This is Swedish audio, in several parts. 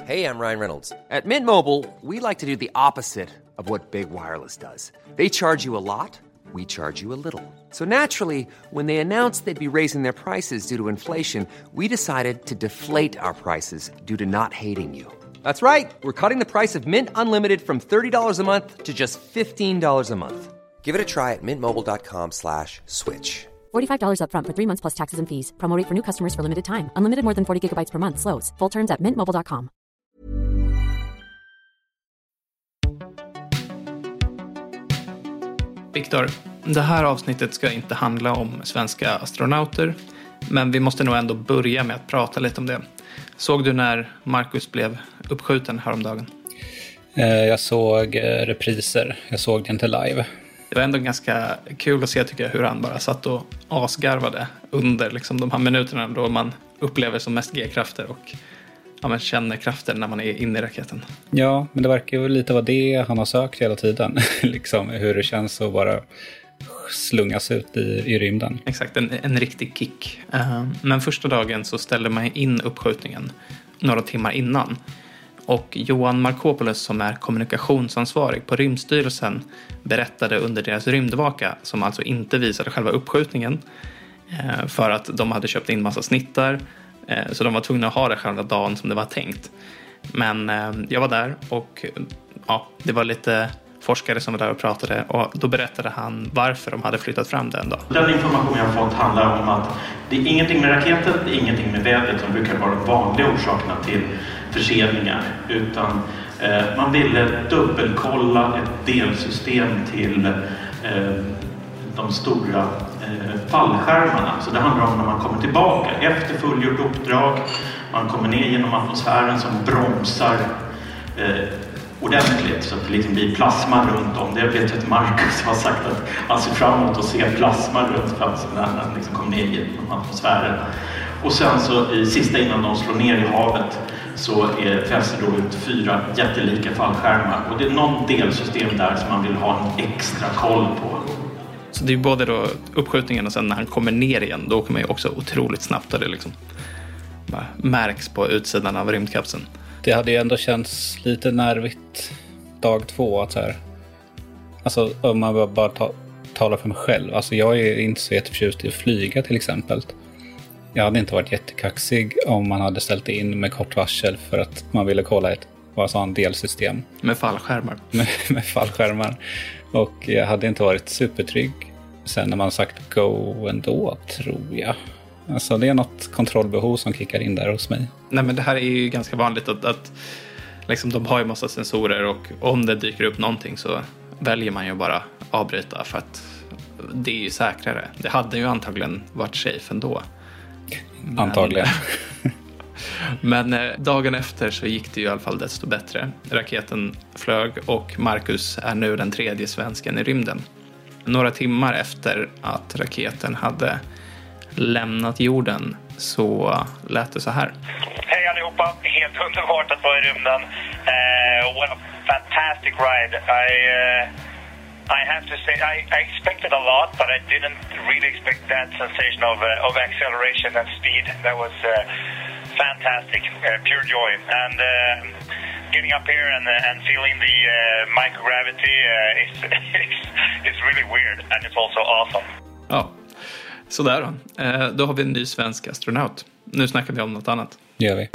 Hey, I'm Ryan Reynolds. At Mint Mobile, we like to do the opposite of what Big Wireless does. They charge you a lot, we charge you a little. So naturally, when they announced they'd be raising their prices due to inflation, we decided to deflate our prices due to not hating you. That's right. We're cutting the price of Mint Unlimited from $30 a month to just $15 a month. Give it a try at mintmobile.com/switch. $45 up front for 3 months plus taxes and fees. Promo rate for new customers for limited time. Unlimited more than 40 gigabytes per month. Slows full terms at mintmobile.com. Viktor, det här avsnittet ska inte handla om svenska astronauter, men vi måste nog ändå börja med att prata lite om det. Såg du när Marcus blev uppskjuten häromdagen? Jag såg repriser. Jag såg det inte live. Det var ändå ganska kul att se, tycker jag, hur han bara satt och asgarvade under liksom, de här minuterna då man upplever som mest G-krafter och man känner krafter när man är inne i raketen. Ja, men det verkar ju lite vara det han har sökt hela tiden. Liksom, hur det känns att bara slungas ut i rymden. Exakt, en riktig kick. Men första dagen så ställde man in uppskjutningen några timmar innan. Och Johan Markopoulos, som är kommunikationsansvarig på Rymdstyrelsen, berättade under deras rymdvaka, som alltså inte visade själva uppskjutningen, för att de hade köpt in massa snittar, så de var tvungna att ha det själva dagen som det var tänkt. Men jag var där och ja, det var lite forskare som var där och pratade, och då berättade han varför de hade flyttat fram den då. Den information jag har fått handlar om att det är ingenting med raketen, det är ingenting med vädret som brukar vara de vanliga orsakerna till förseningar, utan man ville dubbelkolla ett delsystem till de stora fallskärmarna. Så det handlar om när man kommer tillbaka efter fullgjort uppdrag, man kommer ner genom atmosfären som bromsar ordentligt så att det liksom blir plasma runt om. Det vet jag att Marcus har sagt att han ser fram emot att se plasma runt platsen när han liksom kommer ner genom atmosfären. Och sen så i sista innan de slår ner i havet så fälls det då ut 4 jättelika fallskärmar. Och det är någon delsystem där som man vill ha en extra koll på. Så det är både då uppskjutningen och sen när han kommer ner igen, då kommer man ju också otroligt snabbt, och det liksom bara märks på utsidan av rymdkapseln. Det hade ju ändå känts lite nervigt dag 2 att så här. Alltså om man bara talar för mig själv. Alltså jag är inte så jätteförtjust i att flyga till exempel. Jag hade inte varit jättekaxig om man hade ställt in med kort varsel för att man ville kolla ett delsystem. Med fallskärmar. Med fallskärmar. Och jag hade inte varit supertrygg sen när man sagt go ändå, tror jag. Alltså det är något kontrollbehov som kickar in där hos mig. Nej, men det här är ju ganska vanligt att liksom, de har ju massa sensorer, och om det dyker upp någonting så väljer man ju bara avbryta för att det är ju säkrare. Det hade ju antagligen varit safe ändå. Antagligen. Men dagen efter så gick det ju i alla fall desto bättre. Raketen flög och Marcus är nu den 3:e svensken i rymden. Några timmar efter att raketen hade lämnat jorden så lät det så här. Hej allihopa, helt underbart att vara i rymden. What a fantastic ride. I have to say I expected a lot, but I didn't really expect that sensation of acceleration and speed. That was fantastic, pure joy. And getting up here and feeling the microgravity is really weird, and it's also awesome. Ja, sådär då. Då har vi en ny svensk astronaut. Nu snackar vi om något annat. Det gör vi.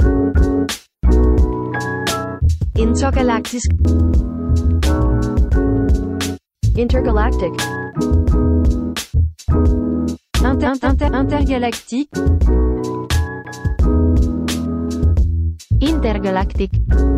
Intergalactic. Intergalactic. Intergalactic.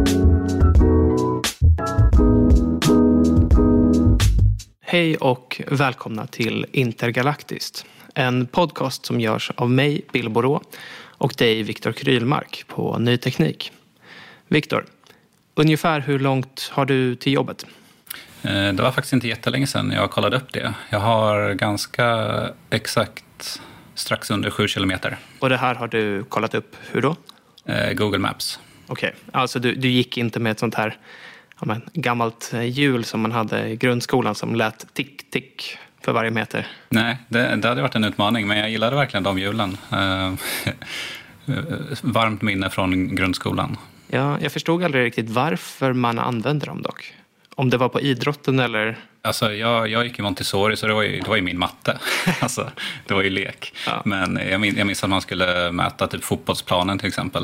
Hej och välkomna till Intergalaktiskt. En podcast som görs av mig, Bill Borå, och dig, Viktor Krylmark, på Ny Teknik. Viktor, ungefär hur långt har du till jobbet? Det var faktiskt inte jättelänge sedan jag kollade upp det. Jag har ganska exakt strax under 7 kilometer. Och det här har du kollat upp hur då? Google Maps. Okej, alltså du gick inte med ett sånt här gammalt hjul som man hade i grundskolan som lät tick-tick för varje meter? Nej, det hade varit en utmaning, men jag gillade verkligen de hjulen. Varmt minne från grundskolan. Ja, jag förstod aldrig riktigt varför man använder dem dock. Om det var på idrotten eller... Alltså jag gick i Montessori så det var ju min matte. Alltså, det var ju lek. Ja. Men jag minns att man skulle mäta typ fotbollsplanen till exempel.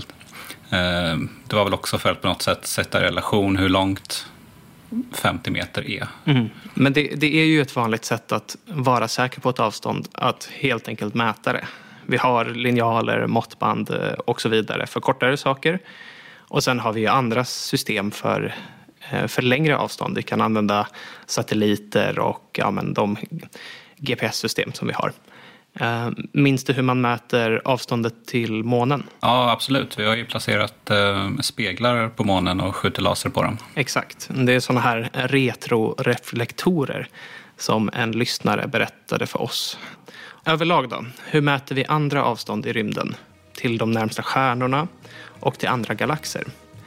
Det var väl också för att på något sätt sätta i relation hur långt 50 meter är. Mm. Men det är ju ett vanligt sätt att vara säker på ett avstånd, att helt enkelt mäta det. Vi har linjaler, måttband och så vidare för kortare saker. Och sen har vi andra system för längre avstånd. Vi kan använda satelliter och de GPS-system som vi har. Minns du hur man mäter avståndet till månen? Ja, absolut. Vi har ju placerat speglar på månen och skjuter laser på dem. Exakt. Det är sådana här retroreflektorer som en lyssnare berättade för oss. Överlag då, hur mäter vi andra avstånd i rymden? Till de närmsta stjärnorna och till andra galaxer.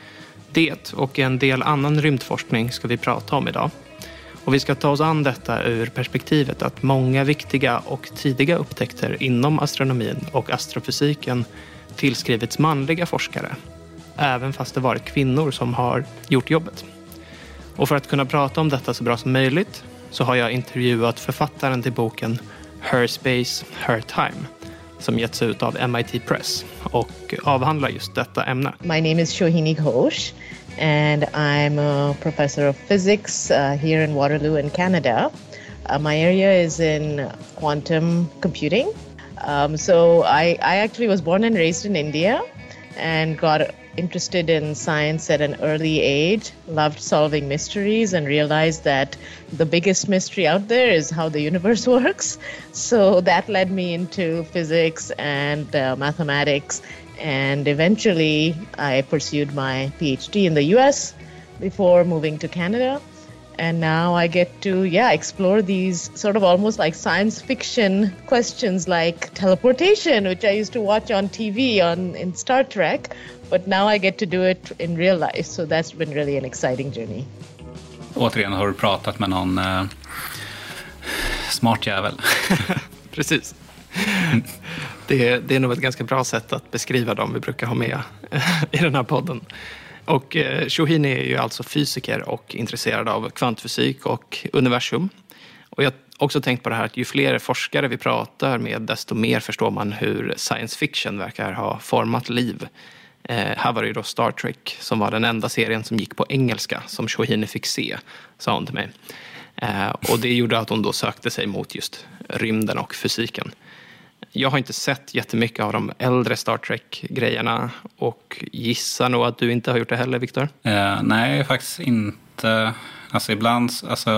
Det och en del annan rymdforskning ska vi prata om idag. Och vi ska ta oss an detta ur perspektivet att många viktiga och tidiga upptäckter inom astronomin och astrofysiken tillskrivits manliga forskare. Även fast det varit kvinnor som har gjort jobbet. Och för att kunna prata om detta så bra som möjligt så har jag intervjuat författaren till boken Her Space, Her Time som getts ut av MIT Press och avhandlar just detta ämne. My name is Shohini Ghosh and I'm a professor of physics here in Waterloo in Canada. My area is in quantum computing. So I actually was born and raised in India and got interested in science at an early age, loved solving mysteries and realized that the biggest mystery out there is how the universe works. So that led me into physics and mathematics, and eventually I pursued my PhD in the US before moving to Canada. And now I get to, explore these sort of almost like science fiction questions like teleportation, which I used to watch on TV in Star Trek. But now I get to do it in real life. So that's been really an exciting journey. Återigen har du pratat med någon smart jävel. Precis. Det är nog ett ganska bra sätt att beskriva dem vi brukar ha med i den här podden. Och Shohini är ju alltså fysiker och intresserad av kvantfysik och universum. Och jag har också tänkt på det här att ju fler forskare vi pratar med desto mer förstår man hur science fiction verkar ha format liv. Här var det ju då Star Trek som var den enda serien som gick på engelska som Shohini fick se, sa hon till mig. Och det gjorde att hon då sökte sig mot just rymden och fysiken. Jag har inte sett jättemycket av de äldre Star Trek-grejerna och gissar nog att du inte har gjort det heller, Victor? Nej, faktiskt inte. Alltså ibland,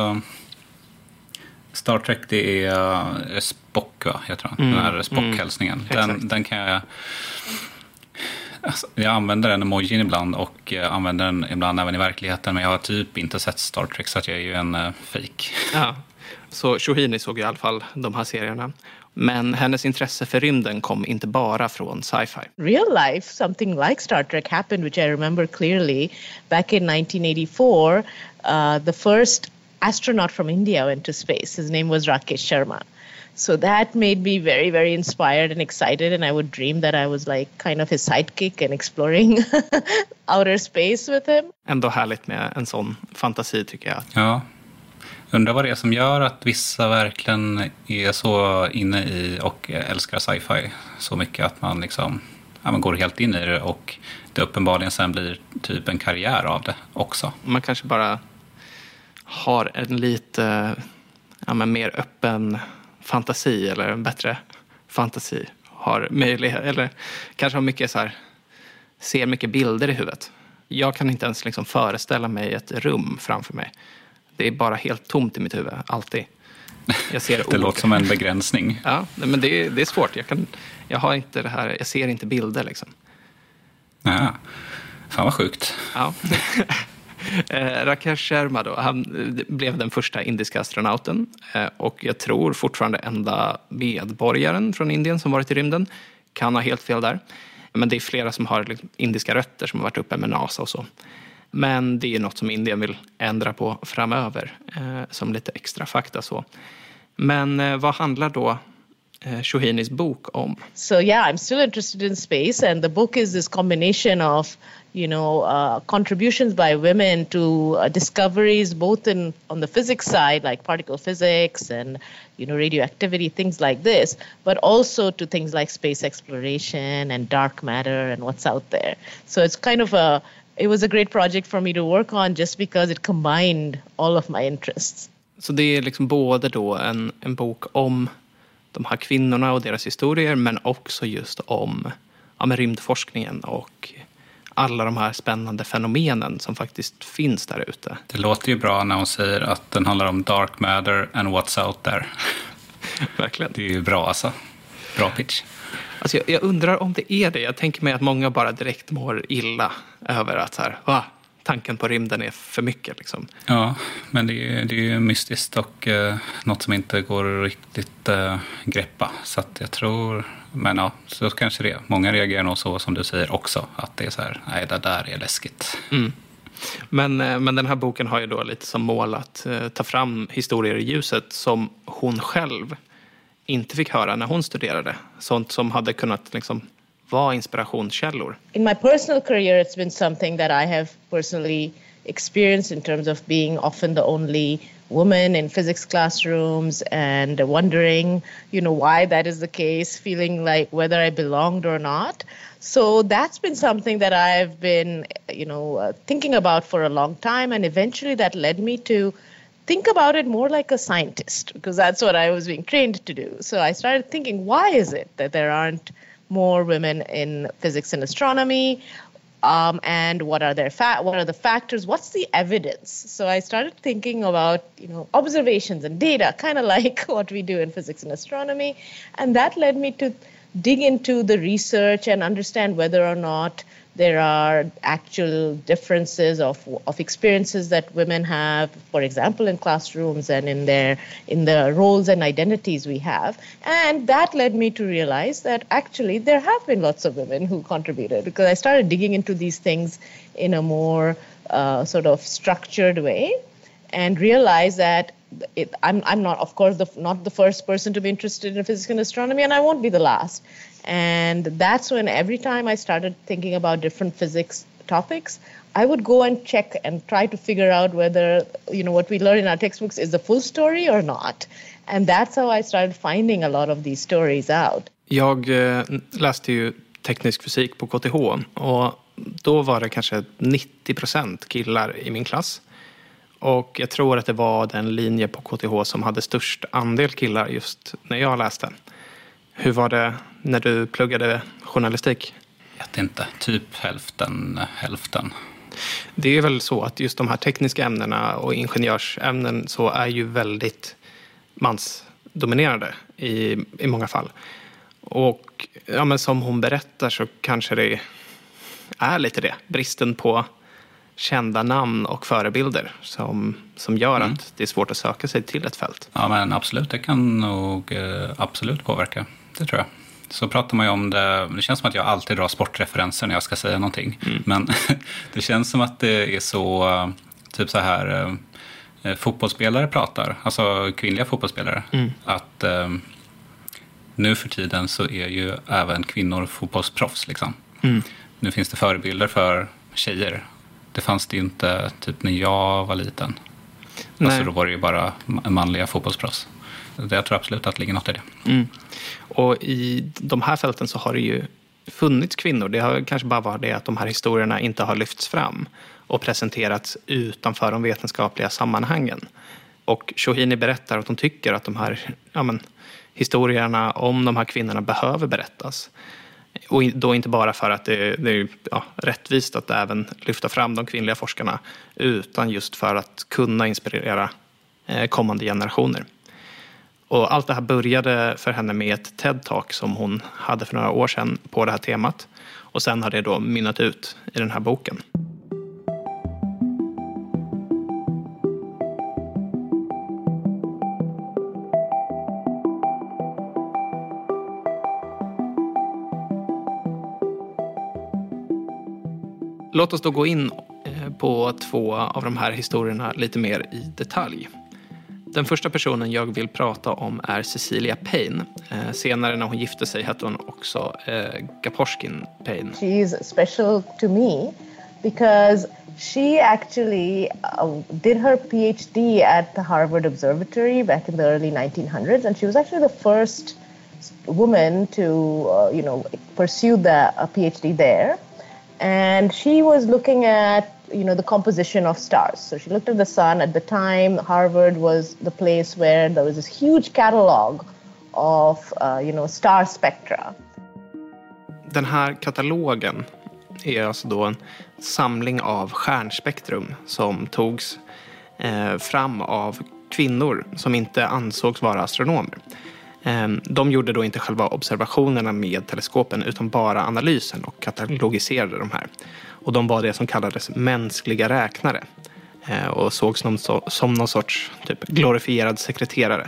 Star Trek det är Spock, va? Jag tror. Den här Spock-hälsningen. Den kan jag... Alltså, jag använder den emojin ibland och använder den ibland även i verkligheten, men jag har typ inte sett Star Trek så att jag är ju en fake. Ja, så Shohini såg i alla fall de här serierna. Men hennes intresse för rymden kom inte bara från sci-fi. Real life, something like Star Trek happened, which I remember clearly. Back in 1984, the first astronaut from India went to space. His name was Rakesh Sharma. So that made me very, very inspired and excited. And I would dream that I was like kind of his sidekick and exploring outer space with him. Ändå härligt med en sån fantasi, tycker jag. Ja. Undrar vad det är som gör att vissa verkligen är så inne i och älskar sci-fi så mycket att man liksom man går helt in i det och det uppenbarligen sen blir typ en karriär av det också. Man kanske bara har en lite mer öppen fantasi eller en bättre fantasi, har möjlighet eller kanske har mycket ser mycket bilder i huvudet. Jag kan inte ens liksom föreställa mig ett rum framför mig. Det är bara helt tomt i mitt huvud, alltid. Jag ser det låter som en begränsning. Ja, men det är svårt. Jag har inte det här, jag ser inte bilder liksom. Ja, fan vad sjukt. Ja. Rakesh Sharma då, han blev den första indiska astronauten och jag tror fortfarande enda medborgaren från Indien som varit i rymden. Kan ha helt fel där. Men det är flera som har indiska rötter som har varit uppe med NASA och så. Men det är något som Indien vill ändra på framöver som lite extra fakta så. Men vad handlar då Shohinis bok om? So yeah, I'm still interested in space, and the book is this combination of contributions by women to discoveries both on the physics side, like particle physics and radioactivity, things like this, but also to things like space exploration and dark matter and what's out there. So it's kind of it was a great project for me to work on just because it combined all of my interests. Så det är liksom både då en bok om de här kvinnorna och deras historier, men också just om rymdforskningen och alla de här spännande fenomenen som faktiskt finns där ute. Det låter ju bra när hon säger att den handlar om dark matter and what's out there. Verkligen. Det är ju bra alltså. Bra pitch. Alltså jag undrar om det är det. Jag tänker mig att många bara direkt mår illa över att tanken på rymden är för mycket. Liksom. Ja, men det är ju mystiskt och något som inte går riktigt greppa. Så att jag tror, men ja, så kanske det. Många reagerar nog så som du säger också. Att det är så här, nej det där är läskigt. Mm. Men den här boken har ju då lite som mål att ta fram historier i ljuset som hon själv inte fick höra när hon studerade. Sånt som hade kunnat liksom vara inspirationskällor. In my personal career, it's been something that I have personally experienced in terms of being often the only woman in physics classrooms and wondering, why that is the case, feeling like whether I belonged or not. So that's been something that I've been, thinking about for a long time, and eventually that led me to think about it more like a scientist, because that's what I was being trained to do. So I started thinking, why is it that there aren't more women in physics and astronomy, and what are the factors? What's the evidence? So I started thinking about observations and data, kind of like what we do in physics and astronomy, and that led me to dig into the research and understand whether or not there are actual differences of experiences that women have, for example, in classrooms and in the roles and identities we have. And that led me to realize that actually there have been lots of women who contributed, because I started digging into these things in a more sort of structured way and realized that I'm not, of course, not the first person to be interested in physics and astronomy, and I won't be the last. And that's when every time I started thinking about different physics topics, I would go and check and try to figure out whether, what we learn in our textbooks is the full story or not. And that's how I started finding a lot of these stories out. Jag läste ju teknisk fysik på KTH, och då var det kanske 90% killar i min klass. Och jag tror att det var den linje på KTH som hade störst andel killar just när jag läste. Hur var det när du pluggade journalistik? Jag vet inte, typ hälften. Det är väl så att just de här tekniska ämnena och ingenjörsämnen så är ju väldigt mansdominerade i många fall. Och men som hon berättar så kanske det är lite det. Bristen på kända namn och förebilder som gör att det är svårt att söka sig till ett fält. Ja, men absolut. Det kan nog absolut påverka. Det tror jag. Så pratar man ju om det. Det känns som att jag alltid drar sportreferenser när jag ska säga någonting. Men det känns som att det är så typ så här fotbollsspelare pratar. Alltså kvinnliga fotbollsspelare. Att nu för tiden så är ju även kvinnor fotbollsproffs liksom. Nu finns det förebilder för tjejer. Det fanns det ju inte typ när jag var liten. Alltså då var det ju bara manliga fotbollsproffs. Jag tror absolut att det ligger något i det. Och i de här fälten så har det ju funnits kvinnor. Det har kanske bara varit det att de här historierna inte har lyfts fram och presenterats utanför de vetenskapliga sammanhangen. Och Shohini berättar att hon tycker att de här historierna om de här kvinnorna behöver berättas. Och då inte bara för att det är rättvist att även lyfta fram de kvinnliga forskarna, utan just för att kunna inspirera kommande generationer. Och allt det här började för henne med ett TED-talk som hon hade för några år sedan på det här temat. Och sen har det då mynnat ut i den här boken. Låt oss då gå in på 2 av de här historierna lite mer i detalj. Den första personen jag vill prata om är Cecilia Payne. Senare när hon gifte sig hette hon också Gaposchkin Payne. She is special to me because she actually did her PhD at the Harvard Observatory back in the early 1900s, and she was actually the first woman to pursue a PhD there. And she was looking at the composition of stars. So she looked at the sun. At the time, Harvard was the place where there was this huge catalog of star spectra. Den här katalogen är alltså då en samling av stjärnspektrum som togs fram av kvinnor som inte ansågs vara astronomer. De gjorde då inte själva observationerna med teleskopen utan bara analysen och katalogiserade de här. Och de var det som kallades mänskliga räknare och sågs som någon sorts typ glorifierad sekreterare.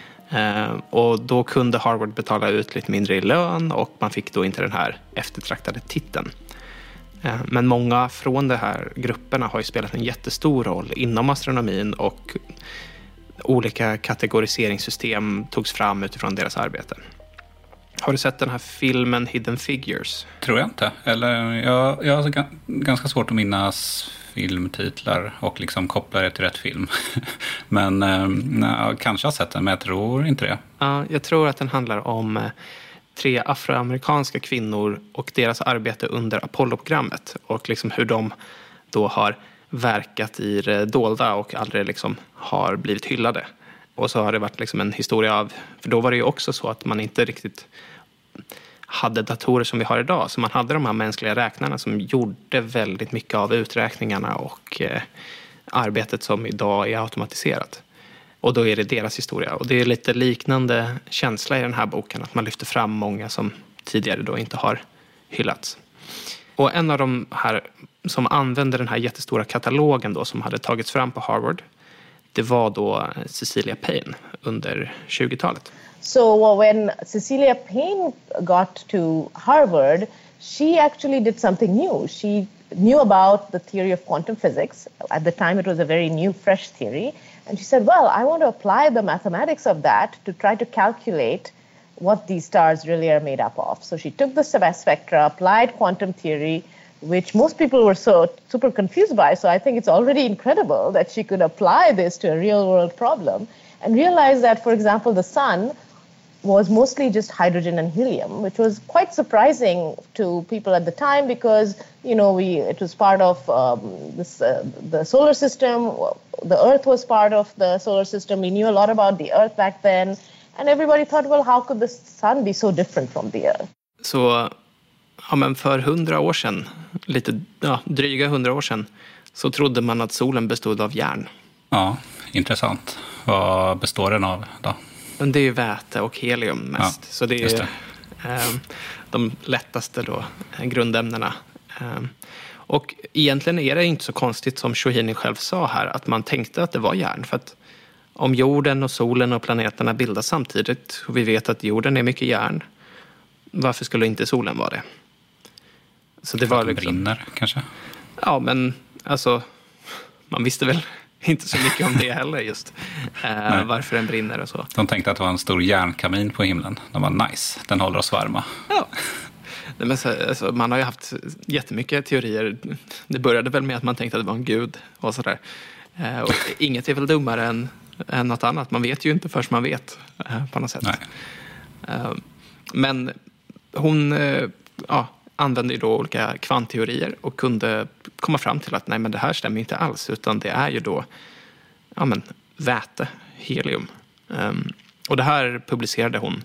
Och då kunde Harvard betala ut lite mindre i lön och man fick då inte den här eftertraktade titeln. Men många från de här grupperna har ju spelat en jättestor roll inom astronomin och olika kategoriseringssystem togs fram utifrån deras arbete. Har du sett den här filmen Hidden Figures? Tror jag inte. Eller jag har ganska svårt att minnas filmtitlar och liksom koppla det till rätt film. Men jag kanske har sett den, men jag tror inte det. Ja, jag tror att den handlar om 3 afroamerikanska kvinnor och deras arbete under Apollo-programmet och liksom hur de då har verkat i det dolda och aldrig liksom har blivit hyllade. Och så har det varit liksom en historia av, för då var det ju också så att man inte riktigt hade datorer som vi har idag. Så man hade de här mänskliga räknarna som gjorde väldigt mycket av uträkningarna och arbetet som idag är automatiserat. Och då är det deras historia. Och det är lite liknande känsla i den här boken, att man lyfter fram många som tidigare då inte har hyllats. Och en av de här som använde den här jättestora katalogen då som hade tagits fram på Harvard, det var då Cecilia Payne under 20-talet. So when Cecilia Payne got to Harvard, she actually did something new. She knew about the theory of quantum physics. At the time it was a very new, fresh theory. And she said, well, I want to apply the mathematics of that to try to calculate what these stars really are made up of. So she took the spectra, applied quantum theory, which most people were so super confused by. So I think it's already incredible that she could apply this to a real world problem and realize that, for example, the sun was mostly just hydrogen and helium, which was quite surprising to people at the time because, it was part of the solar system. The Earth was part of the solar system. We knew a lot about the Earth back then. And everybody thought, well, how could the sun be so different from the Earth? Så men för 100 år sedan, dryga 100 år sedan, så trodde man att solen bestod av järn. Ja, intressant. Vad består den av då? Det är ju väte och helium mest. Ja, så det är de lättaste då, grundämnena. Och egentligen är det inte så konstigt som Shohini själv sa här, att man tänkte att det var järn. För att om jorden och solen och planeterna bildas samtidigt, och vi vet att jorden är mycket järn, varför skulle inte solen vara det? Så det var liksom, brinner kanske? Ja, men alltså man visste väl inte så mycket om det heller just. Varför den brinner och så. De tänkte att det var en stor järnkamin på himlen. De var nice, den håller oss varma. Ja. Men alltså, man har ju haft jättemycket teorier. Det började väl med att man tänkte att det var en gud och sådär. Och inget är väl dummare än något annat. Man vet ju inte först man vet på något sätt. Nej. Men hon använde ju då olika kvantteorier och kunde komma fram till att nej, men det här stämmer inte alls, utan det är ju då väte, helium. Och det här publicerade hon.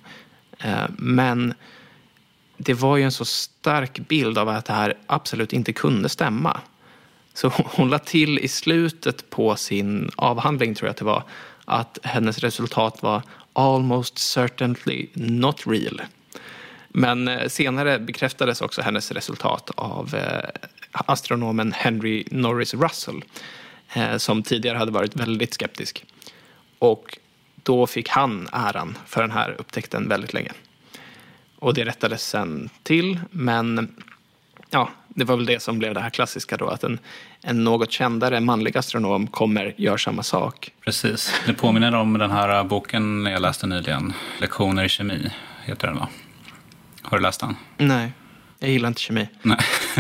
Men det var ju en så stark bild av att det här absolut inte kunde stämma. Så hon la till i slutet på sin avhandling, tror jag att det var, att hennes resultat var almost certainly not real. Men senare bekräftades också hennes resultat av astronomen Henry Norris Russell, som tidigare hade varit väldigt skeptisk. Och då fick han äran för den här upptäckten väldigt länge. Och det rättades sen till, men det var väl det som blev det här klassiska då, att en något kändare manlig astronom gör samma sak. Precis. Det påminner om den här boken jag läste nyligen. Lektioner i kemi heter den, va? Har du läst den? Nej, jag gillar inte kemi. Nej.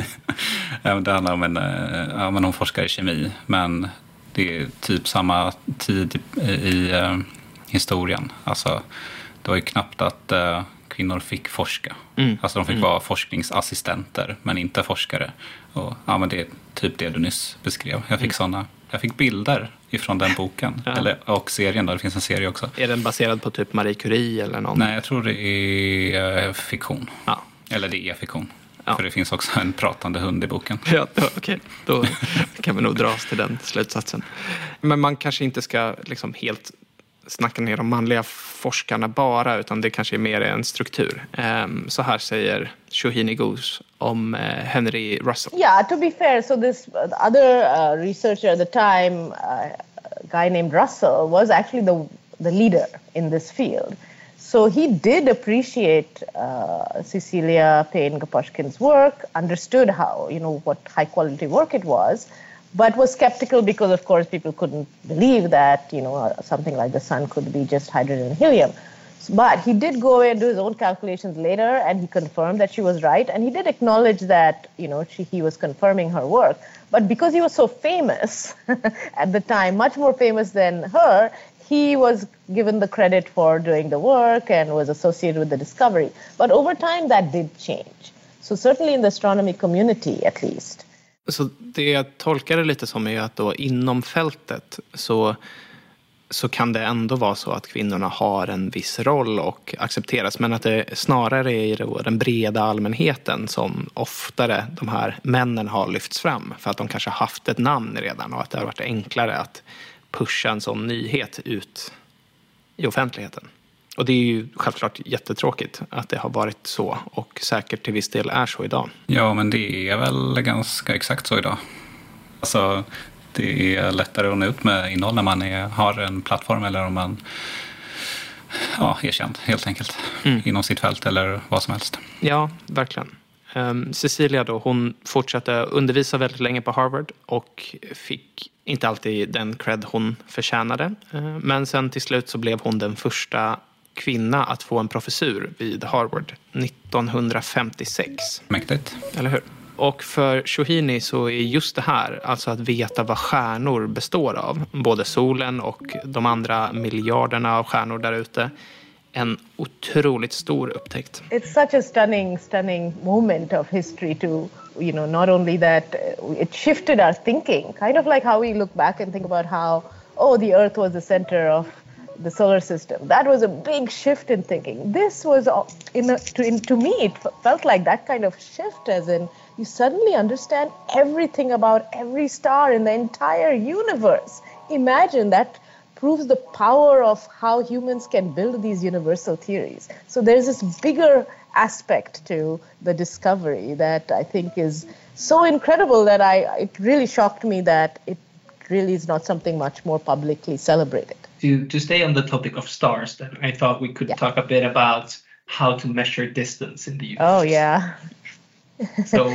Det handlar om hon forskar i kemi, men det är typ samma tid i historien. Alltså, det var ju knappt att kvinnor fick forska. Alltså de fick vara forskningsassistenter, men inte forskare. Och, men det är typ det du nyss beskrev. Jag fick bilder ifrån den boken. Och serien, det finns en serie också. Är den baserad på typ Marie Curie eller någon? Nej, jag tror det är fiktion. Ja. Eller det är fiktion. Ja. För det finns också en pratande hund i boken. Ja, okej. Då kan vi nog dra oss till den slutsatsen. Men man kanske inte ska liksom helt snacka ner de manliga forskarna bara, utan det kanske är mer en struktur. Så här säger Shohini Ghosh om Henry Russell. Yeah, to be fair, so this other researcher at the time, a guy named Russell, was actually the leader in this field. So he did appreciate Cecilia Payne-Gaposchkin's work, understood what high quality work it was, but was skeptical because, of course, people couldn't believe that, something like the sun could be just hydrogen and helium. But he did go away and do his own calculations later, and he confirmed that she was right. And he did acknowledge that, he was confirming her work. But because he was so famous at the time, much more famous than her, he was given the credit for doing the work and was associated with the discovery. But over time, that did change. So certainly in the astronomy community, at least. Så det jag tolkar det lite som är att då inom fältet så kan det ändå vara så att kvinnorna har en viss roll och accepteras, men att det snarare är då den breda allmänheten som oftare de här männen har lyfts fram för att de kanske haft ett namn redan och att det har varit enklare att pusha en sån nyhet ut i offentligheten. Och det är ju självklart jättetråkigt att det har varit så, och säkert till viss del är så idag. Ja, men det är väl ganska exakt så idag. Alltså, det är lättare att nå ut med innehåll när man har en plattform eller om man är känd helt enkelt inom sitt fält eller vad som helst. Ja, verkligen. Cecilia då, hon fortsatte undervisa väldigt länge på Harvard och fick inte alltid den cred hon förtjänade. Men sen till slut så blev hon den första kvinna att få en professur vid Harvard 1956. Mäktigt. Eller hur? Och för Shohini så är just det här, alltså att veta vad stjärnor består av, både solen och de andra miljarderna av stjärnor där ute, en otroligt stor upptäckt. It's such a stunning moment of history to, not only that it shifted our thinking, kind of like how we look back and think about how, the Earth was the center of the solar system. That was a big shift in thinking. This was, to me, it felt like that kind of shift, as in you suddenly understand everything about every star in the entire universe. Imagine that. Proves the power of how humans can build these universal theories. So there's this bigger aspect to the discovery that I think is so incredible that it really shocked me that it really is not something much more publicly celebrated. To stay on the topic of stars, then I thought we could talk a bit about how to measure distance in the universe. Oh, yeah. So,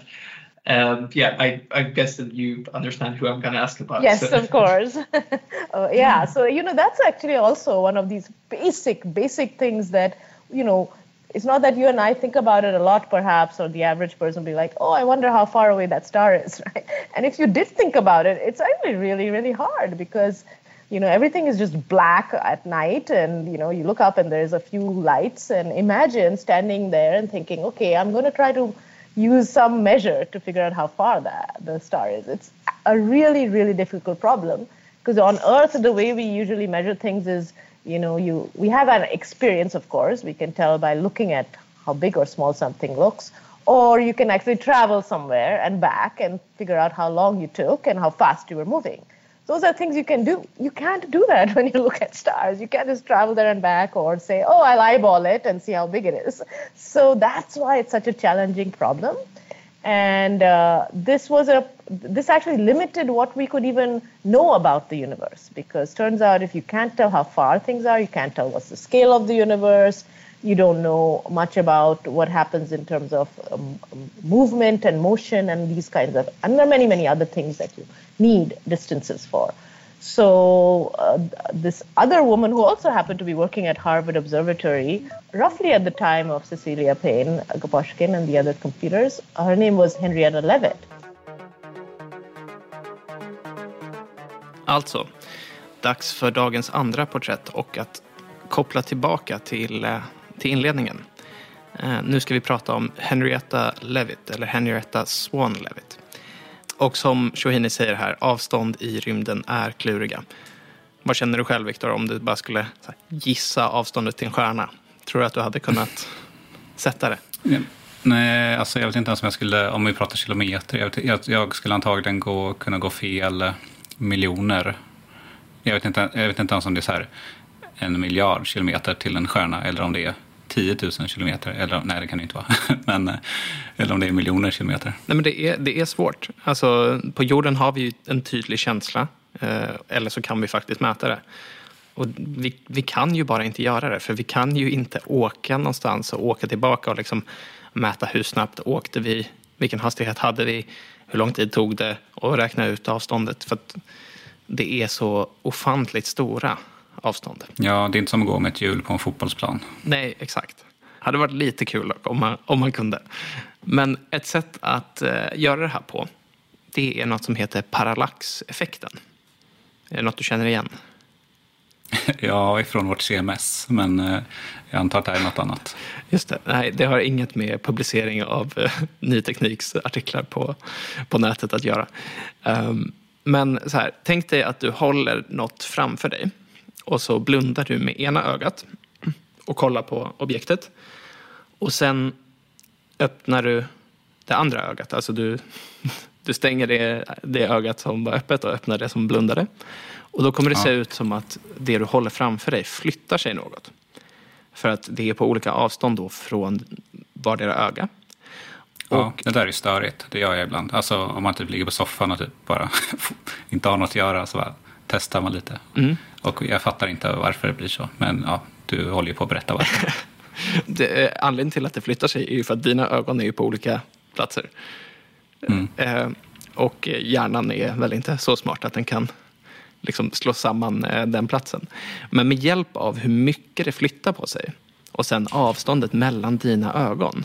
I guess that you understand who I'm going to ask about. Yes, of course. So, that's actually also one of these basic things that, it's not that you and I think about it a lot, perhaps, or the average person will be like, I wonder how far away that star is, right? And if you did think about it, it's actually really, really hard because, everything is just black at night and, you look up and there's a few lights, and imagine standing there and thinking, okay, I'm going to try to use some measure to figure out how far the star is. It's a really, really difficult problem because on Earth, the way we usually measure things is, we have an experience, of course. We can tell by looking at how big or small something looks, or you can actually travel somewhere and back and figure out how long you took and how fast you were moving. Those are things you can do. You can't do that when you look at stars. You can't just travel there and back or say, I'll eyeball it and see how big it is. So that's why it's such a challenging problem. And this actually limited what we could even know about the universe, because turns out if you can't tell how far things are, you can't tell what's the scale of the universe, You don't know much about what happens in terms of movement and motion and these kinds of, and there are many, many other things that you need distances for. So this other woman who also happened to be working at Harvard Observatory, roughly at the time of Cecilia Payne-Gaposchkin and the other computers, her name was Henrietta Leavitt. Alltså, dags för dagens andra porträtt och att koppla tillbaka till inledningen. Nu ska vi prata om Henrietta Leavitt, eller Henrietta Swan Leavitt. Och som Shohini säger här, avstånd i rymden är kluriga. Vad känner du själv, Victor, om du bara skulle gissa avståndet till en stjärna? Tror du att du hade kunnat sätta det? Ja. Nej, alltså jag vet inte ens om jag skulle, om vi pratar kilometer, jag skulle antagligen kunna gå fel miljoner. Jag vet inte ens om det är så här 1 miljard kilometer till en stjärna, eller om det är 10 000 kilometer, eller nej, det kan det inte vara. Men, eller om det är miljoner kilometer. Nej, men det är svårt. Alltså, på jorden har vi ju en tydlig känsla, eller så kan vi faktiskt mäta det. Och vi kan ju bara inte göra det, för vi kan ju inte åka någonstans och åka tillbaka och liksom mäta hur snabbt åkte vi, vilken hastighet hade vi, hur lång tid tog det, och räkna ut avståndet, för att det är så ofantligt stora avstånd. Ja, det är inte som att gå med ett hjul på en fotbollsplan. Nej, exakt. Hade varit lite kul om man kunde. Men ett sätt att göra det här på, det är något som heter parallaxeffekten. Är det något du känner igen? Ja, ifrån vårt CMS, men jag antar att det är något annat. Just det. Nej, det har inget med publicering av ny tekniks artiklar på nätet att göra. Men så här, tänk dig att du håller något framför dig och så blundar du med ena ögat och kollar på objektet. Och sen öppnar du det andra ögat. Alltså du stänger det ögat som var öppet och öppnar det som blundade. Och då kommer det se ut som att det du håller framför dig flyttar sig något. För att det är på olika avstånd då från vardera öga. Ja, det där är störigt. Det gör jag ibland. Alltså om man typ ligger på soffan och typ bara inte har något att göra, så bara testar man lite. Mm. Och jag fattar inte varför det blir så. Men ja, du håller ju på att berätta varför. Anledningen till att det flyttar sig är ju för att dina ögon är ju på olika platser. Mm. Och hjärnan är väl inte så smart att den kan liksom slå samman den platsen. Men med hjälp av hur mycket det flyttar på sig och sen avståndet mellan dina ögon,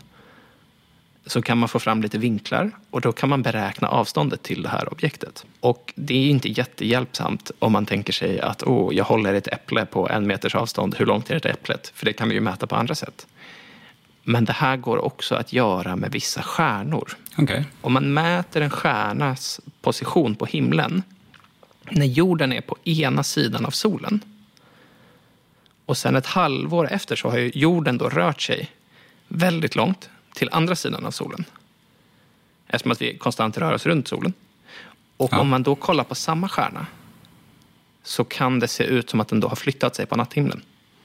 så kan man få fram lite vinklar och då kan man beräkna avståndet till det här objektet. Och det är ju inte jättehjälpsamt om man tänker sig att jag håller ett äpple på 1 meters avstånd. Hur långt är det äpplet? För det kan vi ju mäta på andra sätt. Men det här går också att göra med vissa stjärnor. Okay. Om man mäter en stjärnas position på himlen när jorden är på ena sidan av solen, och sen ett halvår efter så har ju jorden då rört sig väldigt långt till andra sidan av solen, eftersom att vi konstant rör oss runt solen. Och om man då kollar på samma stjärna, så kan det se ut som att den då har flyttat sig på natthimlen.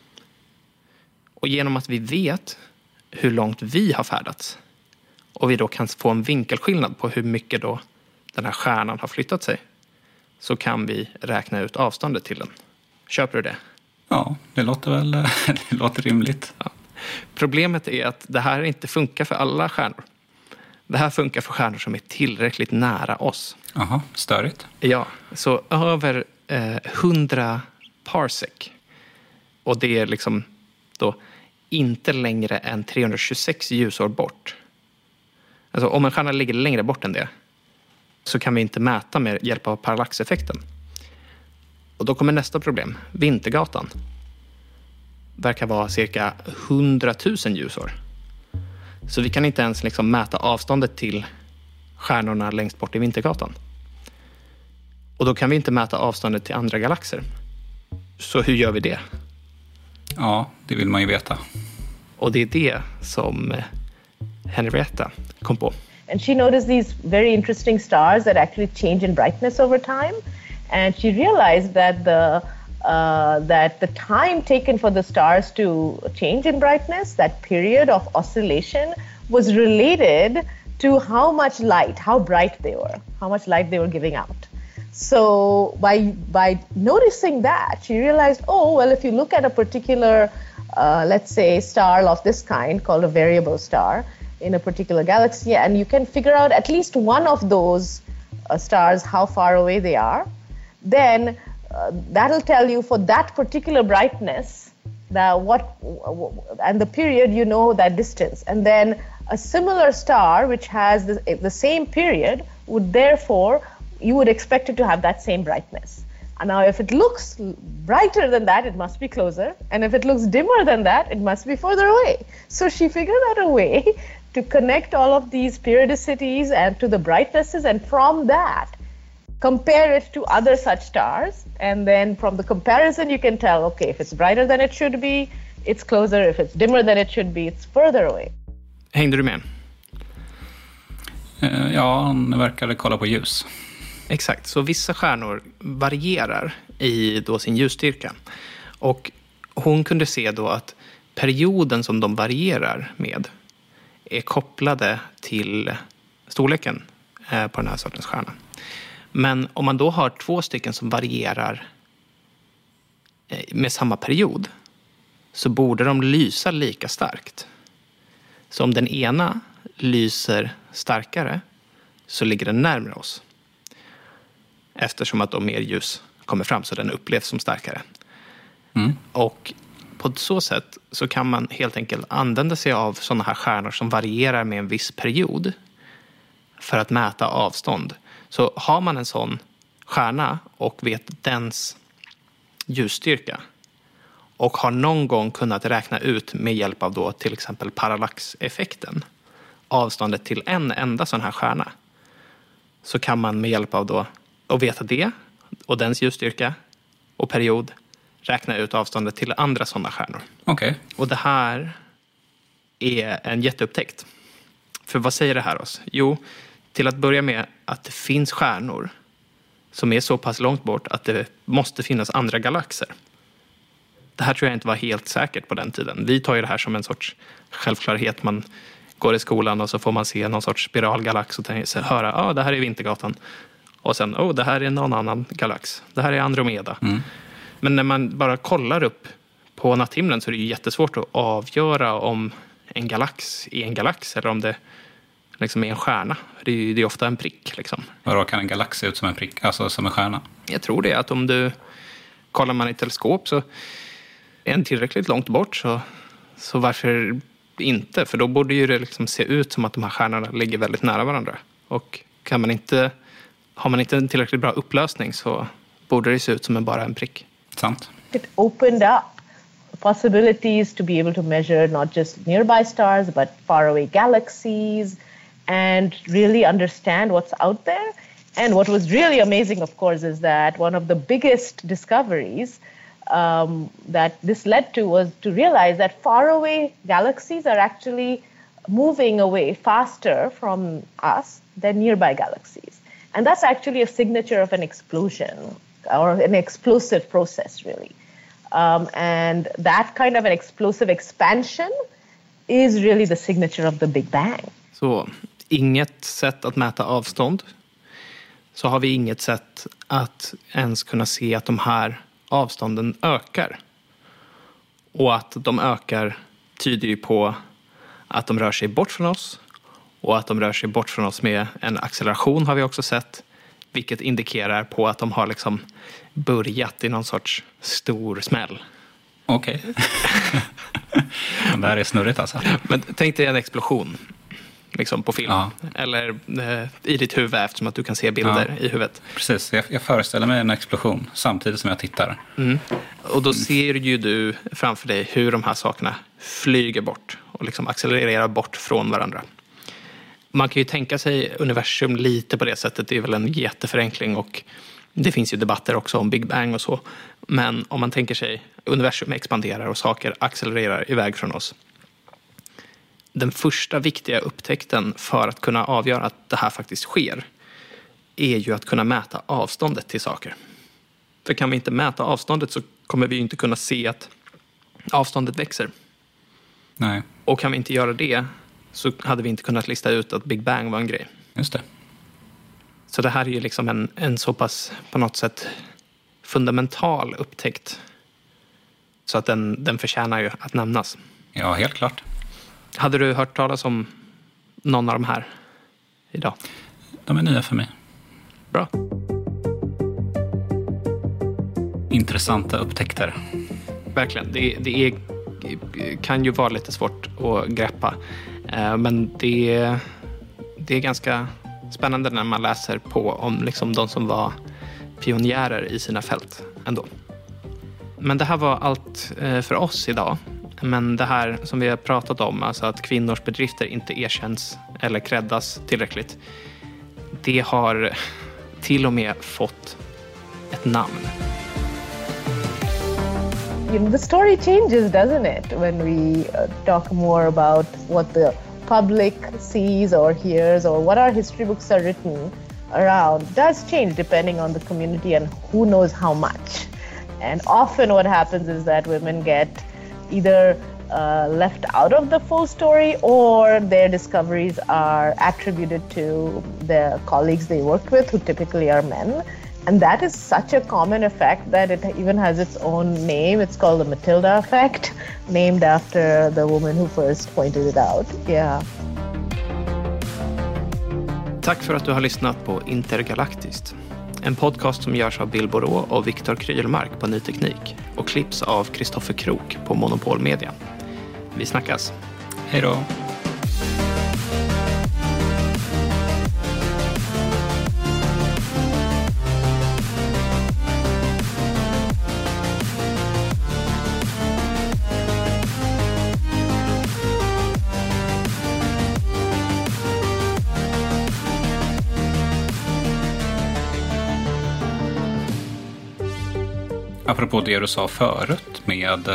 Och genom att vi vet hur långt vi har färdats, och vi då kan få en vinkelskillnad på hur mycket då den här stjärnan har flyttat sig, så kan vi räkna ut avståndet till den. Köper du det? Ja, det låter rimligt. Ja. Problemet är att det här inte funkar för alla stjärnor. Det här funkar för stjärnor som är tillräckligt nära oss. Jaha, störigt. Ja, så över 100 parsec. Och det är liksom då inte längre än 326 ljusår bort. Alltså om en stjärna ligger längre bort än det, så kan vi inte mäta med hjälp av parallaxeffekten. Och då kommer nästa problem. Vintergatan verkar vara cirka 100 000 ljusår. Så vi kan inte ens liksom mäta avståndet till stjärnorna längst bort i Vintergatan. Och då kan vi inte mäta avståndet till andra galaxer. Så hur gör vi det? Ja, det vill man ju veta. Och det är det som Henrietta kom på. And she noticed these very interesting stars that actually change in brightness over time. And she realized that the time taken for the stars to change in brightness, that period of oscillation, was related to how much light, how bright they were, how much light they were giving out. So by noticing that, she realized, if you look at a particular let's say, star of this kind called a variable star in a particular galaxy, and you can figure out at least one of those stars, how far away they are, then that'll tell you for that particular brightness and the period, you know that distance. And then a similar star which has the same period would therefore, you would expect it to have that same brightness. And now if it looks brighter than that, it must be closer. And if it looks dimmer than that, it must be further away. So she figured out a way to connect all of these periodicities and to the brightnesses, and from that, compare it to other such stars. And then from the comparison, you can tell, okay, if it's brighter than it should be, it's closer. If it's dimmer than it should be, it's further away. Hängde du med? Ja, han verkade kolla på ljus. Exakt, så vissa stjärnor varierar i då sin ljusstyrka. Och hon kunde se då att perioden som de varierar med är kopplade till storleken på den här sortens stjärna. Men om man då har 2 stycken som varierar med samma period, så borde de lysa lika starkt. Så om den ena lyser starkare, så ligger den närmare oss. Eftersom att då mer ljus kommer fram, så den upplevs som starkare. Och på så sätt så kan man helt enkelt använda sig av sådana här stjärnor som varierar med en viss period för att mäta avstånd. Så har man en sån stjärna och vet dens ljusstyrka och har någon gång kunnat räkna ut med hjälp av då till exempel parallaxeffekten avståndet till en enda sån här stjärna, så kan man med hjälp av då och veta det och dens ljusstyrka och period räkna ut avståndet till andra sådana stjärnor. Okej. Och det här är en jätteupptäckt. För vad säger det här oss? Jo, till att börja med att det finns stjärnor som är så pass långt bort att det måste finnas andra galaxer. Det här tror jag inte var helt säkert på den tiden. Vi tar ju det här som en sorts självklarhet. Man går i skolan och så får man se någon sorts spiralgalax och höra, det här är Vintergatan. Och sen, det här är någon annan galax. Det här är Andromeda. Men när man bara kollar upp på natthimlen så är det ju jättesvårt att avgöra om en galax är en galax eller om det liksom är en stjärna. Det är ofta en prick. Liksom. Vadå, kan en galax se ut som en prick? Alltså som en stjärna? Jag tror det, att om du kollar man i teleskop så är en tillräckligt långt bort, så varför inte? För då borde ju det liksom se ut som att de här stjärnorna ligger väldigt nära varandra. Och har man inte en tillräckligt bra upplösning så borde det se ut som bara en prick. Sant. It opened up possibilities to be able to measure not just nearby stars but faraway galaxies and really understand what's out there. And what was really amazing, of course, is that one of the biggest discoveries that this led to was to realize that faraway galaxies are actually moving away faster from us than nearby galaxies. And that's actually a signature of an explosion or an explosive process, really. And that kind of an explosive expansion is really the signature of the Big Bang. Så inget sätt att mäta avstånd. Så har vi inget sätt att ens kunna se att de här avstånden ökar. Och att de ökar tyder ju på att de rör sig bort från oss. Och att de rör sig bort från oss med en acceleration har vi också sett. Vilket indikerar på att de har liksom börjat i någon sorts stor smäll. Okej. Det här är snurrigt alltså. Men tänk dig en explosion liksom på film. Ja. Eller i ditt huvud, eftersom att du kan se bilder i huvudet. Precis, jag föreställer mig en explosion samtidigt som jag tittar. Och då ser ju du framför dig hur de här sakerna flyger bort och liksom accelererar bort från varandra. Man kan ju tänka sig universum lite på det sättet. Det är väl en jätteförenkling och det finns ju debatter också om Big Bang och så. Men om man tänker sig universum expanderar och saker accelererar iväg från oss. Den första viktiga upptäckten för att kunna avgöra att det här faktiskt sker är ju att kunna mäta avståndet till saker. För kan vi inte mäta avståndet så kommer vi ju inte kunna se att avståndet växer. Nej. Och kan vi inte göra det så hade vi inte kunnat lista ut att Big Bang var en grej. Just det. Så det här är ju liksom en så pass på något sätt fundamental upptäckt Så att den förtjänar ju att nämnas. Ja, helt klart. Hade du hört talas om någon av de här idag? De är nya för mig. Bra. Intressanta upptäckter. Verkligen. Det kan ju vara lite svårt att greppa. Men det är ganska spännande när man läser på om liksom de som var pionjärer i sina fält ändå. Men det här var allt för oss idag. Men det här som vi har pratat om, alltså att kvinnors bedrifter inte erkänns eller creddas tillräckligt, det har till och med fått ett namn. The story changes, doesn't it, when we talk more about what the public sees or hears or what our history books are written around. It does change depending on the community and who knows how much. And often what happens is that women get either left out of the full story, or their discoveries are attributed to the colleagues they worked with, who typically are men. And that is such a common effect that it even has its own name. It's called the Matilda effect, named after the woman who first pointed it out. Yeah. Tack för att du har lyssnat på Intergalaktiskt. En podcast som görs av Bill Borå och Viktor Krylmark på Ny Teknik och klipps av Kristoffer Krok på Monopol Media. Vi snackas. Hej då. Apropå det du sa förut med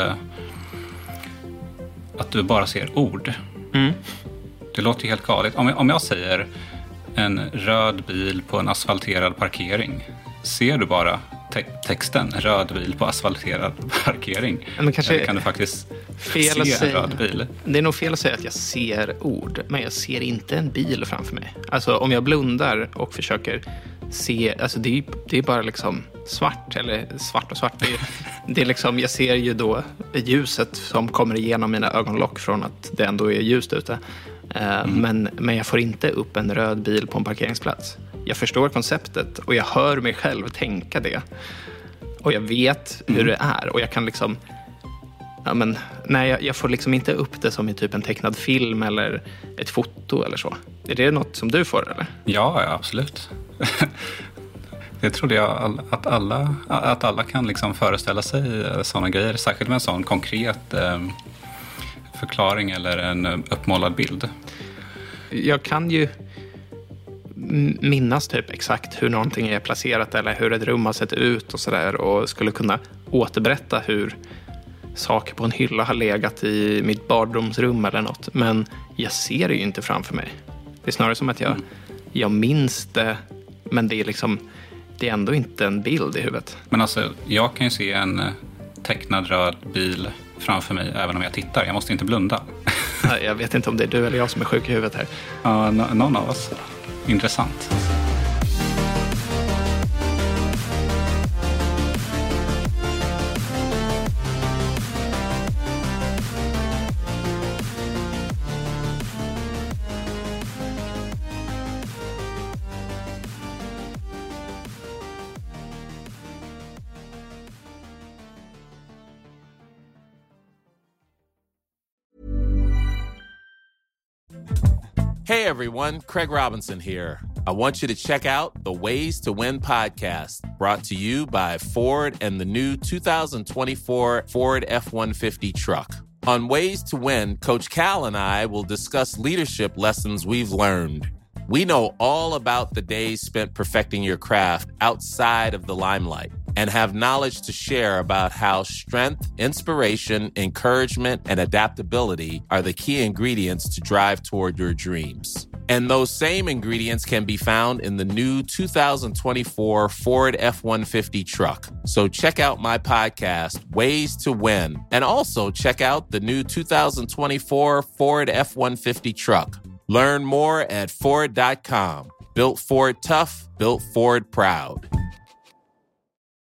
att du bara ser ord. Mm. Det låter ju helt galet. Om jag säger en röd bil på en asfalterad parkering, ser du bara texten röd bil på asfalterad parkering? Men kanske eller kan du faktiskt fel se att säga, en röd bil? Det är nog fel att säga att jag ser ord, men jag ser inte en bil framför mig. Alltså om jag blundar och försöker se, alltså det är bara liksom svart, eller svart och svart. Det är liksom, jag ser ju då ljuset som kommer igenom mina ögonlock från att det ändå är ljust ute. Men jag får inte upp en röd bil på en parkeringsplats. Jag förstår konceptet och jag hör mig själv tänka det. Och jag vet hur det är. Och jag kan liksom... Ja, men, nej, jag får liksom inte upp det som i typ en tecknad film eller ett foto eller så. Är det något som du får, eller? Ja, absolut. Det trodde jag att alla kan liksom föreställa sig sådana grejer. Särskilt med en sån konkret förklaring eller en uppmålad bild. Jag kan ju minnas typ exakt hur någonting är placerat eller hur ett rum har sett ut och sådär, och skulle kunna återberätta hur saker på en hylla har legat i mitt badrumsrum eller något. Men jag ser det ju inte framför mig. Det är snarare som att jag minns det, men det är liksom, det är ändå inte en bild i huvudet. Men alltså, jag kan ju se en tecknad röd bil framför mig även om jag tittar. Jag måste inte blunda. Jag vet inte om det är du eller jag som är sjuk i huvudet här. Ja, någon av oss. Intressant. Hey everyone, Craig Robinson here. I want you to check out the Ways to Win podcast, brought to you by Ford and the new 2024 Ford F-150 truck. On Ways to Win, Coach Cal and I will discuss leadership lessons we've learned. We know all about the days spent perfecting your craft outside of the limelight and have knowledge to share about how strength, inspiration, encouragement, and adaptability are the key ingredients to drive toward your dreams. And those same ingredients can be found in the new 2024 Ford F-150 truck. So check out my podcast, Ways to Win, and also check out the new 2024 Ford F-150 truck. Learn more at Ford.com. Built Ford tough, built Ford proud.